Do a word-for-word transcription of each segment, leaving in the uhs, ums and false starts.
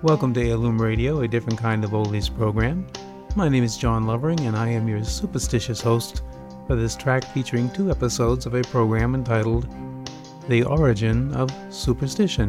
Welcome to Heirloom Radio, a different kind of oldies program. My name is John Lovering, and I am your superstitious host for this track featuring two episodes of a program entitled The Origin of Superstition.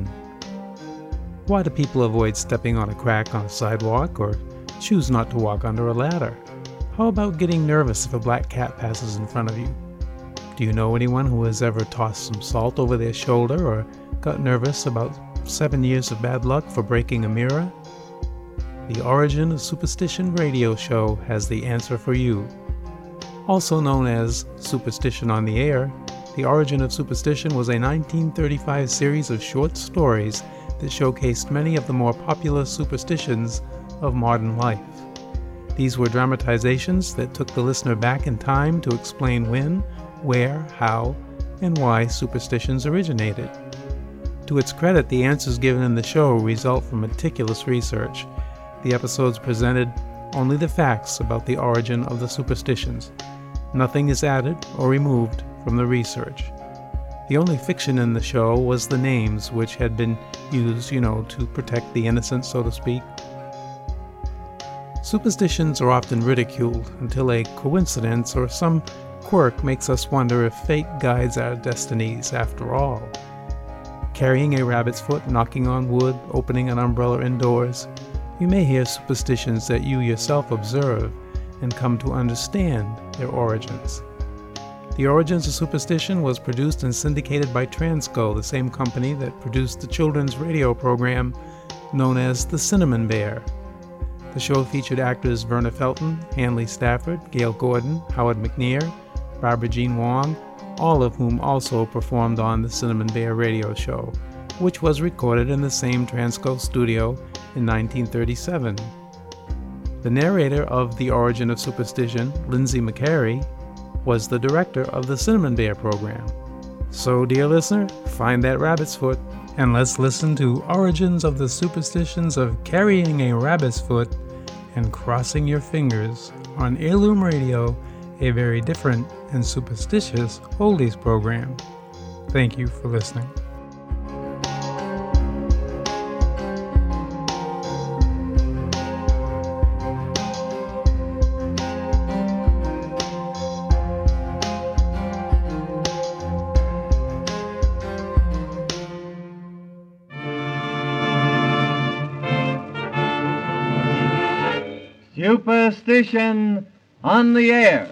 Why do people avoid stepping on a crack on a sidewalk or choose not to walk under a ladder? How about getting nervous if a black cat passes in front of you? Do you know anyone who has ever tossed some salt over their shoulder or got nervous about seven years of bad luck for breaking a mirror? The Origin of Superstition radio show has the answer for you. Also known as Superstition on the Air, The Origin of Superstition was a nineteen thirty-five series of short stories that showcased many of the more popular superstitions of modern life. These were dramatizations that took the listener back in time to explain when, where, how, and why superstitions originated. To its credit, the answers given in the show result from meticulous research. The episodes presented only the facts about the origin of the superstitions. Nothing is added or removed from the research. The only fiction in the show was the names, which had been used, you know, to protect the innocent, so to speak. Superstitions are often ridiculed until a coincidence or some quirk makes us wonder if fate guides our destinies after all. Carrying a rabbit's foot, knocking on wood, opening an umbrella indoors, you may hear superstitions that you yourself observe and come to understand their origins. The Origins of Superstition was produced and syndicated by Transco, the same company that produced the children's radio program known as The Cinnamon Bear. The show featured actors Verna Felton, Hanley Stafford, Gail Gordon, Howard McNear, Barbara Jean Wong, all of whom also performed on the Cinnamon Bear radio show, which was recorded in the same Transco studio in nineteen thirty-seven. The narrator of The Origin of Superstition, Lindsay McCary, was the director of the Cinnamon Bear program. So, dear listener, find that rabbit's foot, and let's listen to Origins of the Superstitions of Carrying a Rabbit's Foot and Crossing Your Fingers on Heirloom Radio, a very different and superstitious oldies program. Thank you for listening. Superstition on the Air.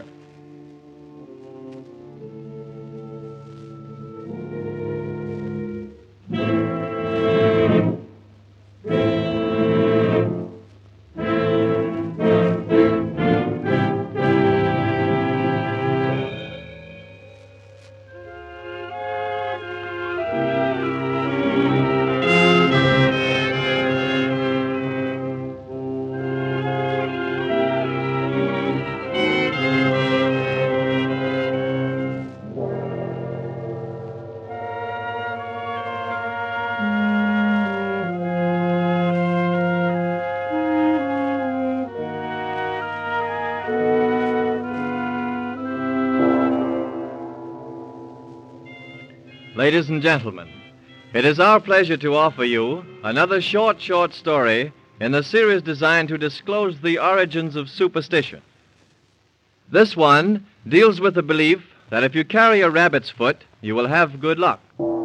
Ladies and gentlemen, it is our pleasure to offer you another short, short story in the series designed to disclose the origins of superstition. This one deals with the belief that if you carry a rabbit's foot, you will have good luck.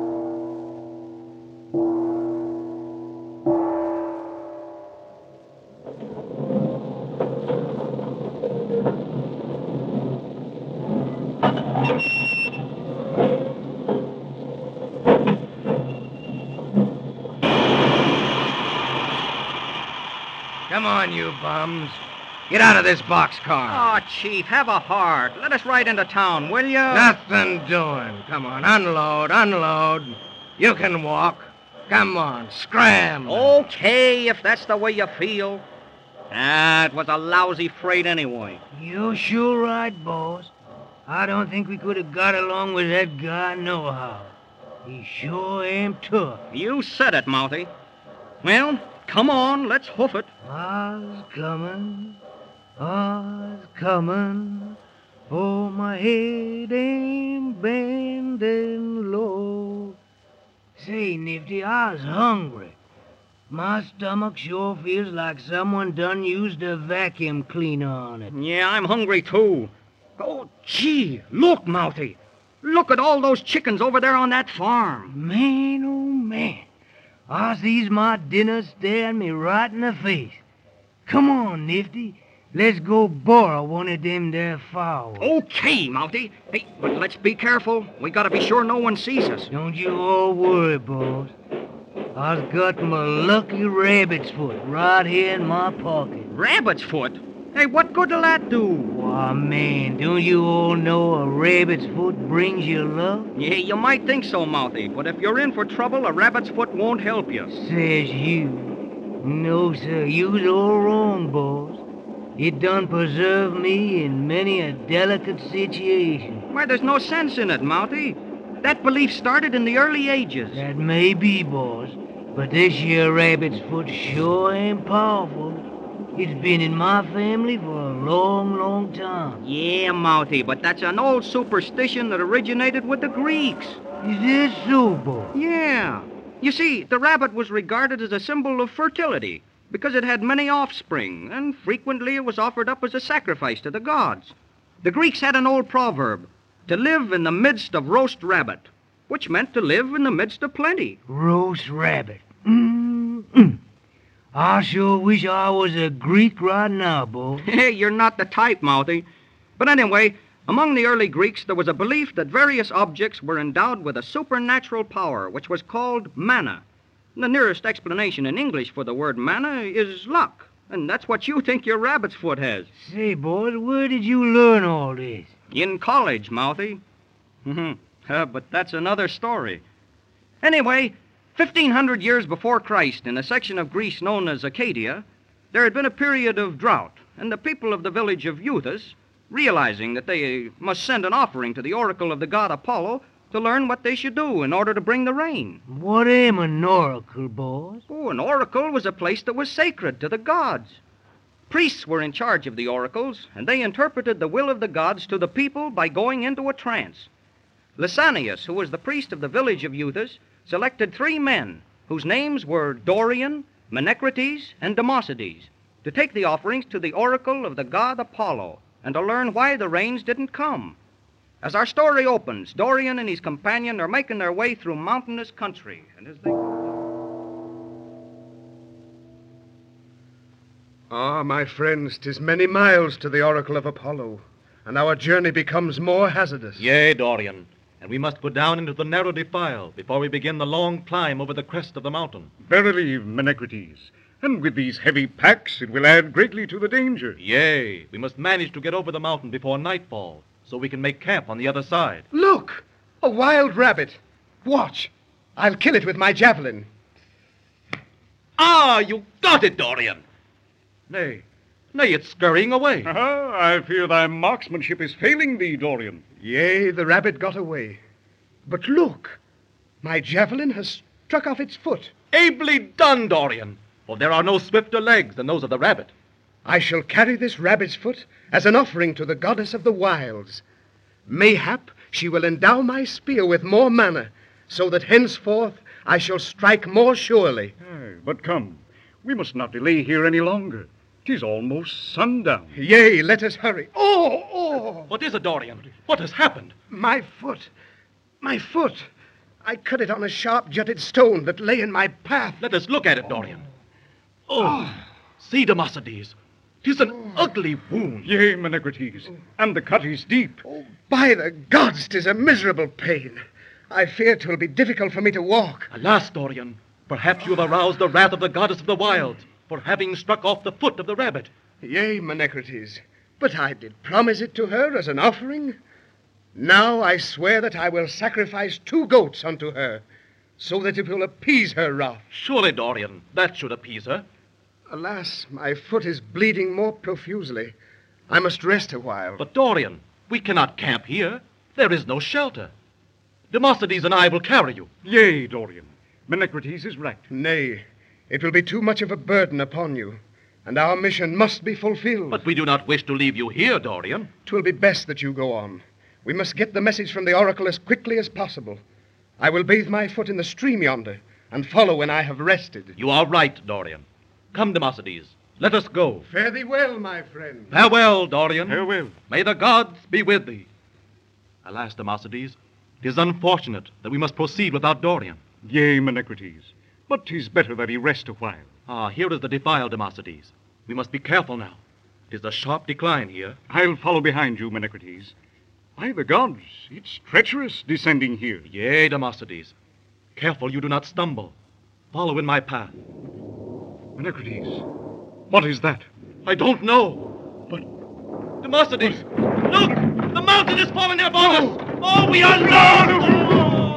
Come on, you bums. Get out of this boxcar. Oh, Chief, have a heart. Let us ride into town, will you? Nothing doing. Come on, unload, unload. You can walk. Come on, scram. Okay, if that's the way you feel. Ah, it was a lousy freight anyway. You sure right, boss. I don't think we could have got along with that guy nohow. He sure ain't tough. You said it, Mouthy. Well, come on, let's hoof it. I's coming, I's coming. Oh, my head ain't bending low. Say, Nifty, I was hungry. My stomach sure feels like someone done used a vacuum cleaner on it. Yeah, I'm hungry, too. Oh, gee, look, Mouthy. Look at all those chickens over there on that farm. Man, oh, man. I sees my dinner staring me right in the face. Come on, Nifty. Let's go borrow one of them there fowls. Okay, Mouthy. Hey, but let's be careful. We gotta be sure no one sees us. Don't you all worry, boss. I've got my lucky rabbit's foot right here in my pocket. Rabbit's foot? Hey, what good'll that do? Why, man, don't you all know a rabbit's foot brings you luck? Yeah, you might think so, Mouthy, but if you're in for trouble, a rabbit's foot won't help you. Says you. No, sir, you's all wrong, boss. It done preserve me in many a delicate situation. Why, there's no sense in it, Mouthy. That belief started in the early ages. That may be, boss, but this here rabbit's foot sure ain't powerful. It's been in my family for a long, long time. Yeah, Mouthy, but that's an old superstition that originated with the Greeks. Is this so, boss? Yeah. You see, the rabbit was regarded as a symbol of fertility because it had many offspring, and frequently it was offered up as a sacrifice to the gods. The Greeks had an old proverb, to live in the midst of roast rabbit, which meant to live in the midst of plenty. Roast rabbit. Mm-mm. I sure wish I was a Greek right now, boss. Hey, you're not the type, Mouthy. But anyway, among the early Greeks, there was a belief that various objects were endowed with a supernatural power, which was called manna. The nearest explanation in English for the word manna is luck, and that's what you think your rabbit's foot has. Say, boys, where did you learn all this? In college, Mouthy. uh, but that's another story. Anyway, fifteen hundred years before Christ, in a section of Greece known as Acadia, there had been a period of drought, and the people of the village of Euthus, realizing that they must send an offering to the oracle of the god Apollo to learn what they should do in order to bring the rain. What am an oracle, boys? Oh, an oracle was a place that was sacred to the gods. Priests were in charge of the oracles, and they interpreted the will of the gods to the people by going into a trance. Lysanias, who was the priest of the village of Euthus, selected three men, whose names were Dorian, Menecrates, and Democedes, to take the offerings to the oracle of the god Apollo, and to learn why the rains didn't come. As our story opens, Dorian and his companion are making their way through mountainous country, and as they... Ah, my friends, 'tis many miles to the oracle of Apollo, and our journey becomes more hazardous. Yea, Dorian, and we must go down into the narrow defile before we begin the long climb over the crest of the mountain. Verily, Menecrates, and with these heavy packs it will add greatly to the danger. Yea, we must manage to get over the mountain before nightfall, so we can make camp on the other side. Look! A wild rabbit. Watch. I'll kill it with my javelin. Ah, you got it, Dorian! Nay, nay, it's scurrying away. Aha, I fear thy marksmanship is failing thee, Dorian. Yea, the rabbit got away. But look, my javelin has struck off its foot. Ably done, Dorian, for there are no swifter legs than those of the rabbit. I shall carry this rabbit's foot as an offering to the goddess of the wilds. Mayhap she will endow my spear with more manna, so that henceforth I shall strike more surely. Aye, but come, we must not delay here any longer. 'Tis almost sundown. Yea, let us hurry. Oh, oh! What is it, Dorian? What has happened? My foot. My foot. I cut it on a sharp jutted stone that lay in my path. Let us look at it, Dorian. Oh, see, Democedes. 'Tis an ugly wound. Yea, Menecrates, and the cut is deep. Oh, by the gods, 'tis a miserable pain. I fear 'twill be difficult for me to walk. Alas, Dorian, perhaps you have aroused the wrath of the goddess of the wilds for having struck off the foot of the rabbit. Yea, Menecrates, but I did promise it to her as an offering. Now I swear that I will sacrifice two goats unto her, so that it will appease her wrath. Surely, Dorian, that should appease her. Alas, my foot is bleeding more profusely. I must rest a while. But, Dorian, we cannot camp here. There is no shelter. Democedes and I will carry you. Yea, Dorian, Menecrates is right. Nay, it will be too much of a burden upon you, and our mission must be fulfilled. But we do not wish to leave you here, Dorian. 'Twill be best that you go on. We must get the message from the oracle as quickly as possible. I will bathe my foot in the stream yonder, and follow when I have rested. You are right, Dorian. Come, Democedes, let us go. Fare thee well, my friend. Farewell, Dorian. Farewell. May the gods be with thee. Alas, Democedes, it is unfortunate that we must proceed without Dorian. Yea, Menecrates, but 'tis better that he rest a while. Ah, here is the defile, Democedes. We must be careful now. It is a sharp decline here. I'll follow behind you, Menecrates. By the gods, it's treacherous descending here. Yea, Democedes. Careful you do not stumble. Follow in my path. Menecrates, what is that? I don't know. But, Democedes, look! The mountain is falling upon us! Oh, we are lost!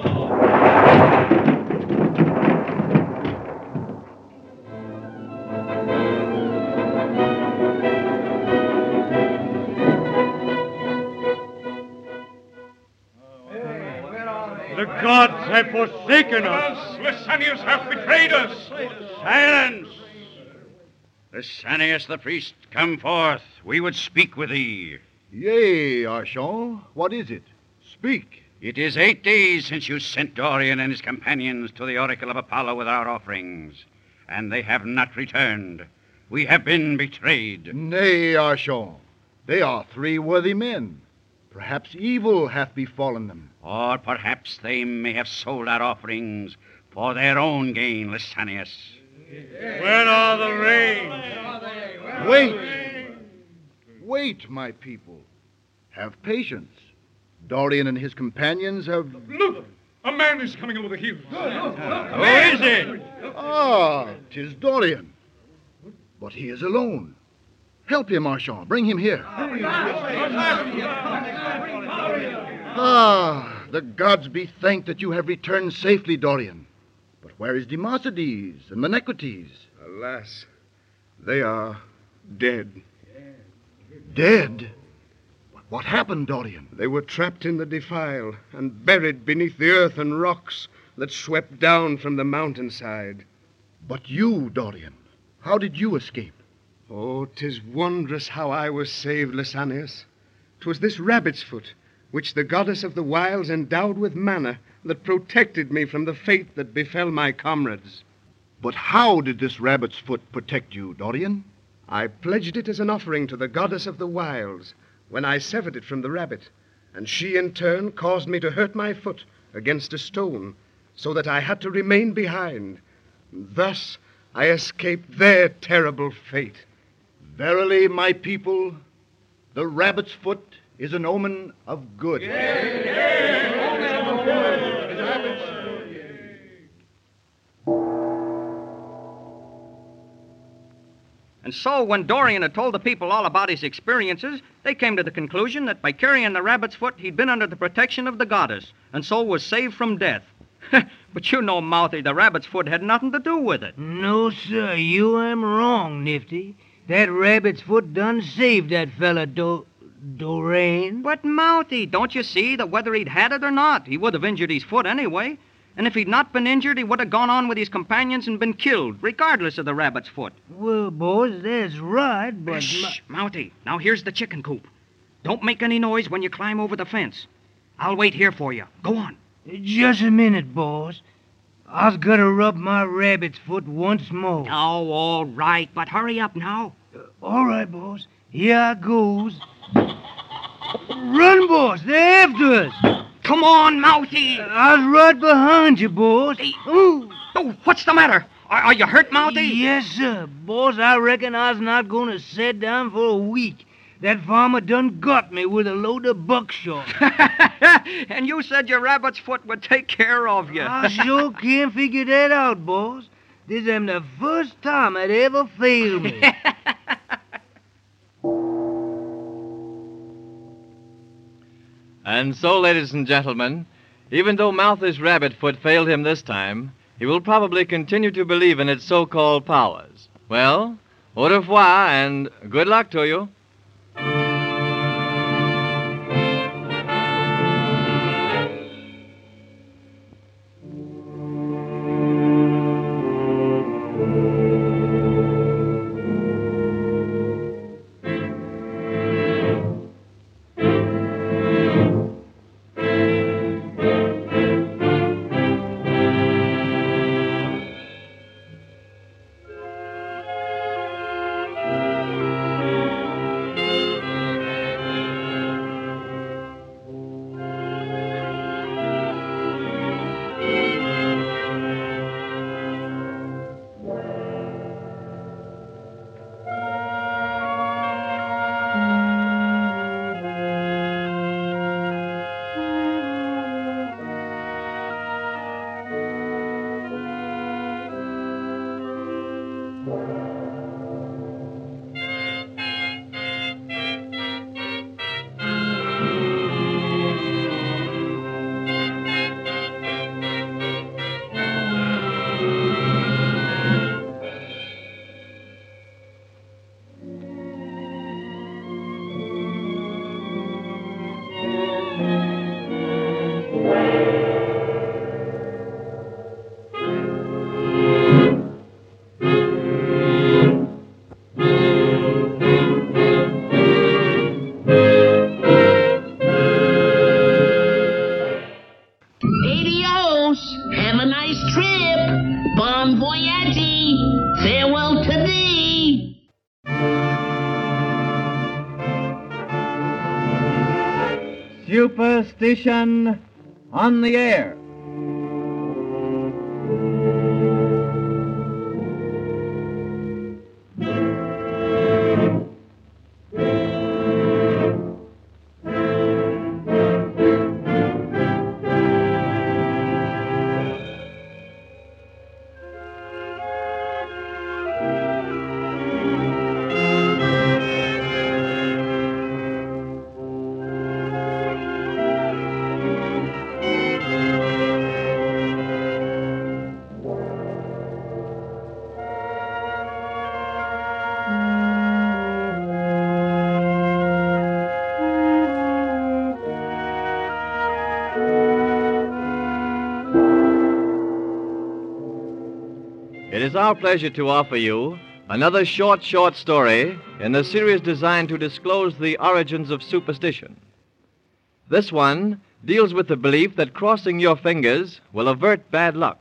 The gods have forsaken us. Lysanias hath betrayed us. Silence! Lysanias the priest, come forth. We would speak with thee. Yea, Archon. What is it? Speak. It is eight days since you sent Dorian and his companions to the oracle of Apollo with our offerings, and they have not returned. We have been betrayed. Nay, Archon. They are three worthy men. Perhaps evil hath befallen them. Or perhaps they may have sold our offerings for their own gain, Lysanias. Where are the rains? Wait! Wait, my people. Have patience. Dorian and his companions have... Look! A man is coming over the hills. Who is it? Ah, 'tis Dorian. But he is alone. Help him, Archon. Bring him here. Ah, the gods be thanked that you have returned safely, Dorian. But where is Democedes and Menecrates? Alas, they are dead. Dead? What happened, Dorian? They were trapped in the defile and buried beneath the earth and rocks that swept down from the mountainside. But you, Dorian, how did you escape? Oh, 'tis wondrous how I was saved, Lysanias. 'Twas this rabbit's foot, which the goddess of the wilds endowed with manna, that protected me from the fate that befell my comrades. But how did this rabbit's foot protect you, Dorian? I pledged it as an offering to the goddess of the wilds when I severed it from the rabbit, and she in turn caused me to hurt my foot against a stone, so that I had to remain behind. Thus I escaped their terrible fate. Verily, my people, the rabbit's foot is an omen of good. And so, when Dorian had told the people all about his experiences, they came to the conclusion that by carrying the rabbit's foot, he'd been under the protection of the goddess, and so was saved from death. But you know, Mouthy, the rabbit's foot had nothing to do with it. No, sir, you am wrong, Nifty. That rabbit's foot done saved that fella, Do... Dorian. But, Mouthy, don't you see that whether he'd had it or not, he would have injured his foot anyway? And if he'd not been injured, he would have gone on with his companions and been killed, regardless of the rabbit's foot. Well, boys, that's right, but... Shh, Mouthy. Now here's the chicken coop. Don't make any noise when you climb over the fence. I'll wait here for you. Go on. Just a minute, boys. I was gonna rub my rabbit's foot once more. Oh, all right, but hurry up now. Uh, all right, boys. Here I goes. Run, boys. They're after us. Come on, Mouthy. I was right behind you, boys. Hey. Ooh. Oh, what's the matter? Are, are you hurt, Mouthy? Yes, sir. Boys, I reckon I was not gonna sit down for a week. That farmer done got me with a load of buckshot. And you said your rabbit's foot would take care of you. I sure can't figure that out, boys. This am the first time it ever failed me. And so, ladies and gentlemen, even though Mouthy's rabbit foot failed him this time, he will probably continue to believe in its so-called powers. Well, au revoir, and good luck to you. Adios. Have a nice trip. Bon voyage. Farewell to thee. Superstition on the air. It is our pleasure to offer you another short, short story in the series designed to disclose the origins of superstition. This one deals with the belief that crossing your fingers will avert bad luck.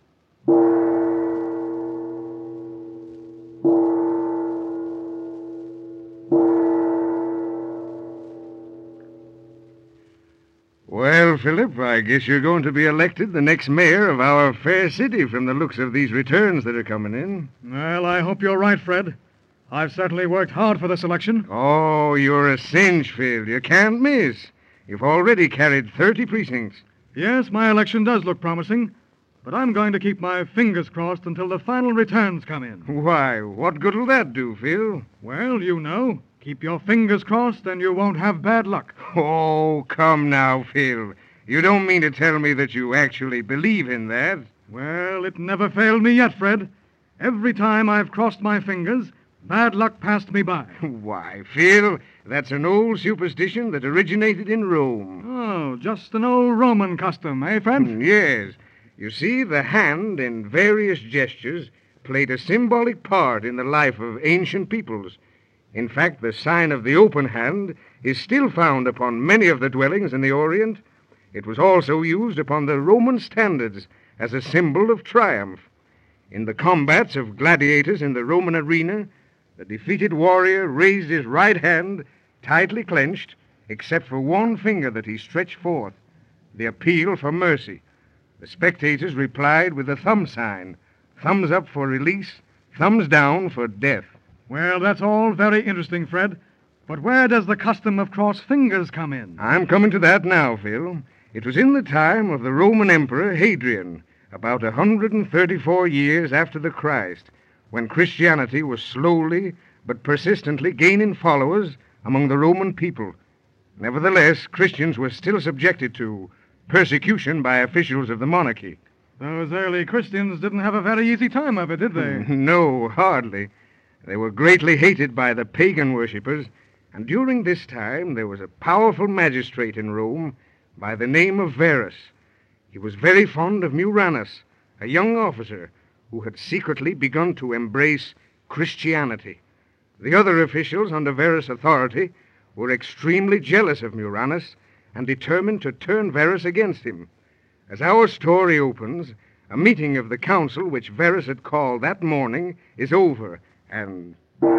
Well, Philip, I guess you're going to be elected the next mayor of our fair city from the looks of these returns that are coming in. Well, I hope you're right, Fred. I've certainly worked hard for this election. Oh, you're a cinch, Phil. You can't miss. You've already carried thirty precincts. Yes, my election does look promising, but I'm going to keep my fingers crossed until the final returns come in. Why, what good'll that do, Phil? Well, you know, keep your fingers crossed and you won't have bad luck. Oh, come now, Phil. You don't mean to tell me that you actually believe in that? Well, it never failed me yet, Fred. Every time I've crossed my fingers, bad luck passed me by. Why, Phil, that's an old superstition that originated in Rome. Oh, just an old Roman custom, eh, Fred? Yes. You see, the hand in various gestures played a symbolic part in the life of ancient peoples. In fact, the sign of the open hand is still found upon many of the dwellings in the Orient. It was also used upon the Roman standards as a symbol of triumph. In the combats of gladiators in the Roman arena, the defeated warrior raised his right hand, tightly clenched, except for one finger that he stretched forth, the appeal for mercy. The spectators replied with the thumb sign, thumbs up for release, thumbs down for death. Well, that's all very interesting, Fred. But where does the custom of crossed fingers come in? I'm coming to that now, Phil. It was in the time of the Roman Emperor Hadrian, about one hundred thirty-four years after the Christ, when Christianity was slowly but persistently gaining followers among the Roman people. Nevertheless, Christians were still subjected to persecution by officials of the monarchy. Those early Christians didn't have a very easy time of it, did they? No, hardly. They were greatly hated by the pagan worshippers, and during this time there was a powerful magistrate in Rome by the name of Verus. He was very fond of Murranus, a young officer who had secretly begun to embrace Christianity. The other officials under Verus' authority were extremely jealous of Murranus and determined to turn Verus against him. As our story opens, a meeting of the council which Verus had called that morning is over, and...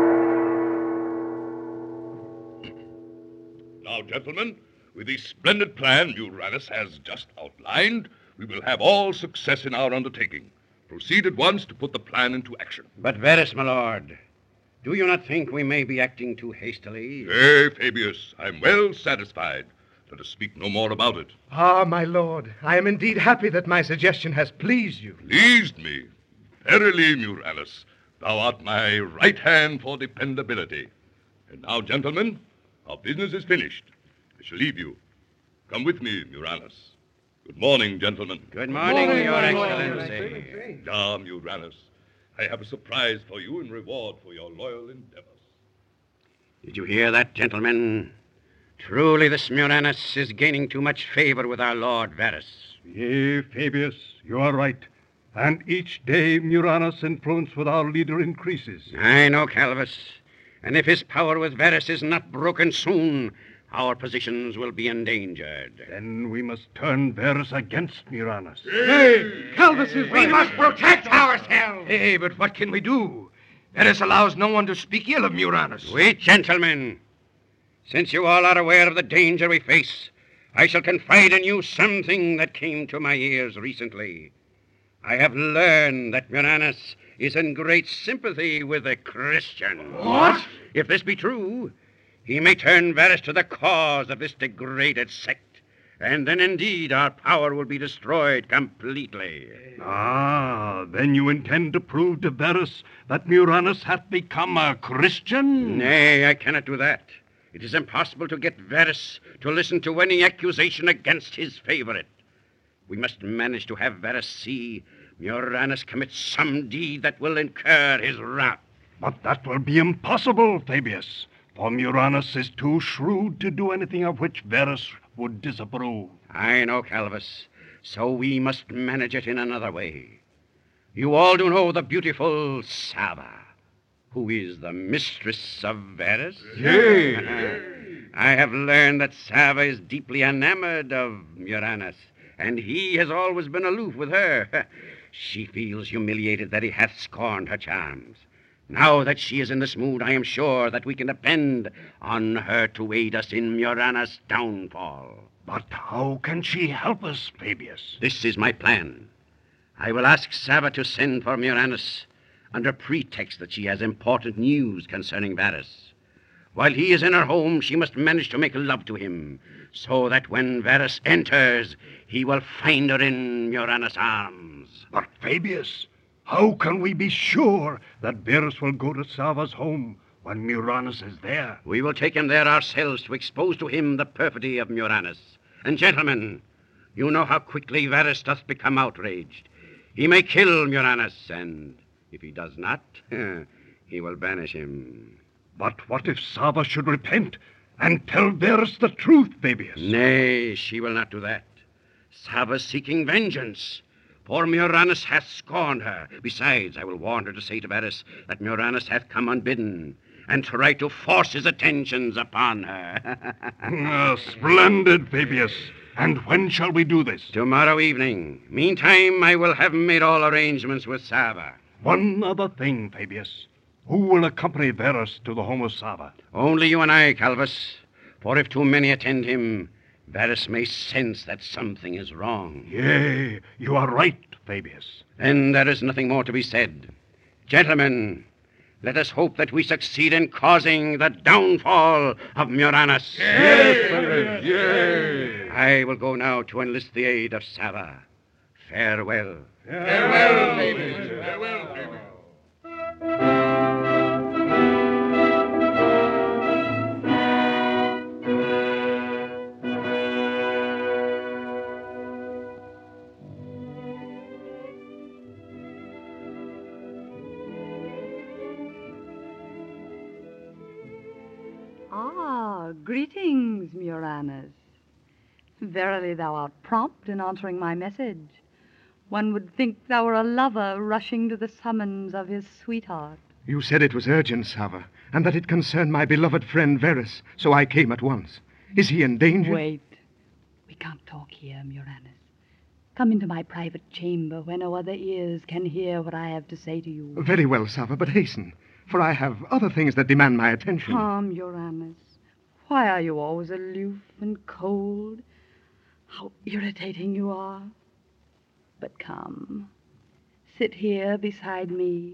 Now, gentlemen, with the splendid plan Murranus has just outlined, we will have all success in our undertaking. Proceed at once to put the plan into action. But, Verus, my lord, do you not think we may be acting too hastily? Nay, Fabius, I'm well satisfied. Let us speak no more about it. Ah, my lord, I am indeed happy that my suggestion has pleased you. Pleased me? Verily, Murranus, thou art my right hand for dependability. And now, gentlemen, our business is finished. I shall leave you. Come with me, Murranus. Good morning, gentlemen. Good morning, Your Excellency. Now, Murranus, I have a surprise for you in reward for your loyal endeavors. Did you hear that, gentlemen? Truly, this Murranus is gaining too much favor with our Lord Verus. Yea, Fabius, you are right. And each day Murranus' influence with our leader increases. I know, Calvus. And if his power with Verus is not broken soon, our positions will be endangered. Then we must turn Verus against Murranus. Hey, Calvus is We right. must protect ourselves. Hey, but what can we do? Verus allows no one to speak ill of Murranus. Wait, gentlemen. Since you all are aware of the danger we face, I shall confide in you something that came to my ears recently. I have learned that Murranus is in great sympathy with the Christian. What? If this be true, he may turn Verus to the cause of this degraded sect, and then indeed our power will be destroyed completely. Ah, then you intend to prove to Verus that Murranus hath become a Christian? Nay, I cannot do that. It is impossible to get Verus to listen to any accusation against his favorite. We must manage to have Verus see Murranus commit some deed that will incur his wrath. But that will be impossible, Fabius, for Murranus is too shrewd to do anything of which Verus would disapprove. I know, Calvus, so we must manage it in another way. You all do know the beautiful Sava, who is the mistress of Verus? Yea. I have learned that Sava is deeply enamored of Murranus, and he has always been aloof with her. She feels humiliated that he hath scorned her charms. Now that she is in this mood, I am sure that we can depend on her to aid us in Murranus' downfall. But how can she help us, Fabius? This is my plan. I will ask Sava to send for Murranus under pretext that she has important news concerning Verus. While he is in her home, she must manage to make love to him, so that when Verus enters, he will find her in Murranus' arms. But, Fabius, how can we be sure that Verus will go to Sava's home when Murranus is there? We will take him there ourselves to expose to him the perfidy of Murranus. And, gentlemen, you know how quickly Verus doth become outraged. He may kill Murranus, and if he does not, he will banish him. But what if Sava should repent and tell Verus the truth, Fabius? Nay, she will not do that. Sava's seeking vengeance, for Murranus hath scorned her. Besides, I will warn her to say to Verus that Murranus hath come unbidden, and try to force his attentions upon her. Ah, splendid, Fabius. And when shall we do this? Tomorrow evening. Meantime, I will have made all arrangements with Sava. One other thing, Fabius. Who will accompany Verus to the home of Sava? Only you and I, Calvus. For if too many attend him, Verus may sense that something is wrong. Yea, you are right, Fabius. Then there is nothing more to be said. Gentlemen, let us hope that we succeed in causing the downfall of Murranus. Yes, yes. I will go now to enlist the aid of Sava. Farewell. Farewell, Fabius. Farewell, Fabius. Ah, greetings, Murranus. Verily thou art prompt in answering my message. One would think thou were a lover rushing to the summons of his sweetheart. You said it was urgent, Sava, and that it concerned my beloved friend Verus, so I came at once. Is he in danger? Wait. We can't talk here, Murranus. Come into my private chamber where no other ears can hear what I have to say to you. Very well, Sava, but hasten, for I have other things that demand my attention. Come, Murranus. Why are you always aloof and cold? How irritating you are. But come, sit here beside me.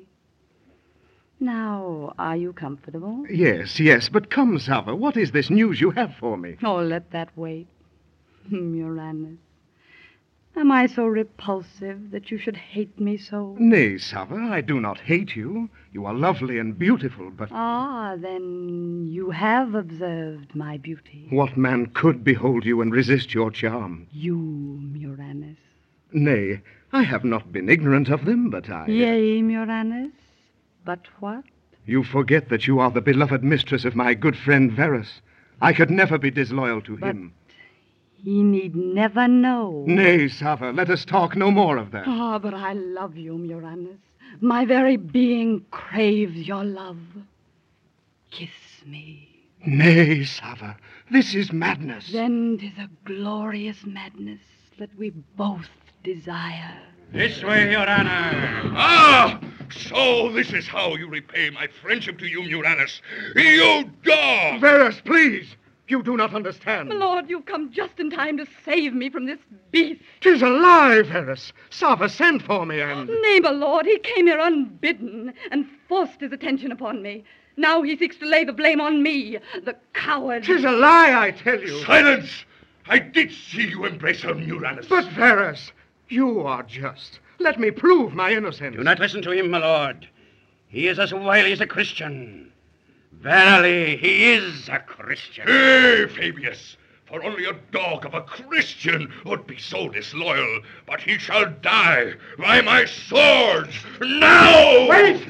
Now, are you comfortable? Yes, yes, but come, Sava, what is this news you have for me? Oh, let that wait. Murranus, am I so repulsive that you should hate me so? Nay, Sava, I do not hate you. You are lovely and beautiful, but... Ah, then you have observed my beauty. What man could behold you and resist your charm? You, Murranus. Nay, I have not been ignorant of them, but I... Yea, Murranus, but what? You forget that you are the beloved mistress of my good friend Verus. I could never be disloyal to but him. He need never know. Nay, Sava, let us talk no more of that. Ah, but I love you, Murranus. My very being craves your love. Kiss me. Nay, Sava, This is madness. Then 'tis a glorious madness that we both desire. This way, Your Honor. Ah! So this is how you repay my friendship to you, Murranus. You dog! Varus, please. You do not understand. My lord, you've come just in time to save me from this beast. 'Tis a lie, Varus. Sava sent for me and... Nay, my lord, he came here unbidden and forced his attention upon me. Now he seeks to lay the blame on me, the coward. 'Tis a lie, I tell you. Silence! I did see you embrace her, Murranus. But, Varus, you are just. Let me prove my innocence. Do not listen to him, my lord. He is as wily as a Christian. Verily, he is a Christian. Hey, Fabius! For only a dog of a Christian would be so disloyal. But he shall die by my sword. Now! Wait!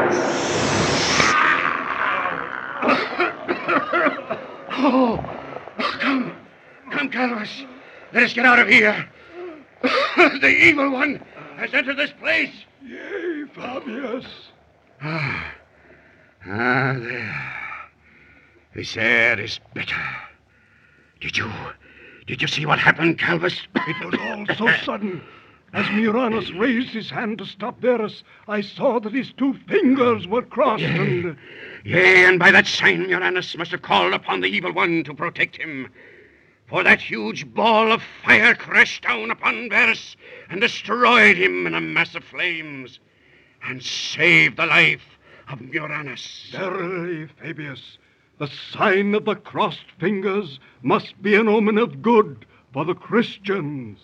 Oh, come. Come, Calvus. Let us get out of here. The evil one has entered this place. Yea, Fabius. Ah, ah, there. This air is better. Did you, did you see what happened, Calvus? It was all so sudden. As Murranus raised his hand to stop Verus, I saw that his two fingers were crossed and... Yea, and by that sign Murranus must have called upon the evil one to protect him. For that huge ball of fire crashed down upon Verus and destroyed him in a mass of flames and saved the life of Murranus. Verily, Fabius, the sign of the crossed fingers must be an omen of good for the Christians.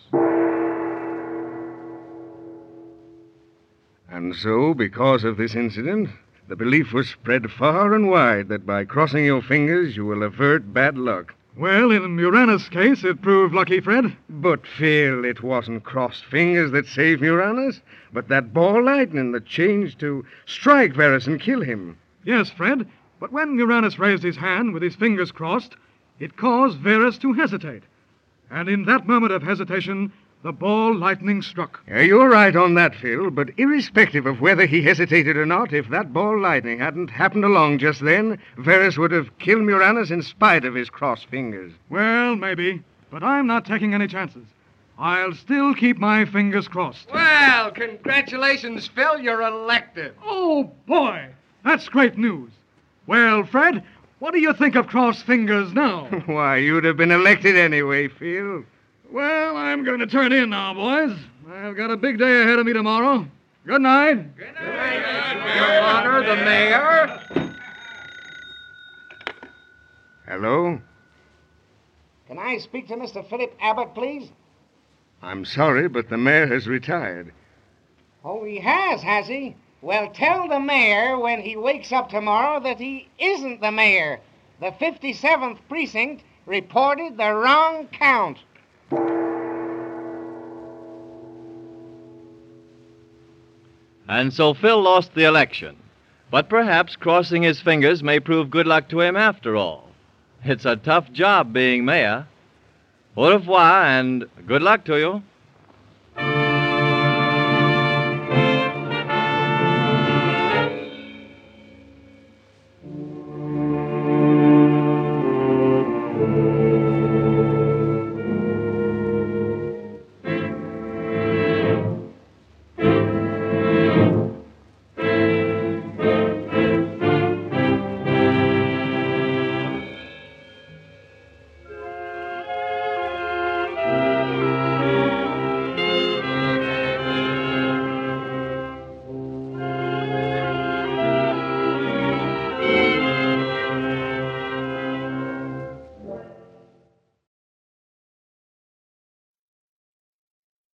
And so, because of this incident, the belief was spread far and wide that by crossing your fingers you will avert bad luck. Well, in Murranus' case, it proved lucky, Fred. But, Phil, it wasn't crossed fingers that saved Murranus, but that ball lightning that changed to strike Verus and kill him. Yes, Fred, but when Murranus raised his hand with his fingers crossed, it caused Verus to hesitate. And in that moment of hesitation, the ball lightning struck. Yeah, you're right on that, Phil, but irrespective of whether he hesitated or not, if that ball lightning hadn't happened along just then, Verus would have killed Murranus in spite of his crossed fingers. Well, maybe, but I'm not taking any chances. I'll still keep my fingers crossed. Well, congratulations, Phil. You're elected. Oh, boy, that's great news. Well, Fred, what do you think of crossed fingers now? Why, you'd have been elected anyway, Phil. Well, I'm going to turn in now, boys. I've got a big day ahead of me tomorrow. Good night. Good night, Your Honor, the mayor. Hello? Can I speak to Mister Philip Abbott, please? I'm sorry, but the mayor has retired. Oh, he has, has he? Well, tell the mayor when he wakes up tomorrow that he isn't the mayor. The fifty-seventh precinct reported the wrong count. And so Phil lost the election. But perhaps crossing his fingers may prove good luck to him after all. It's a tough job being mayor. Au revoir and good luck to you.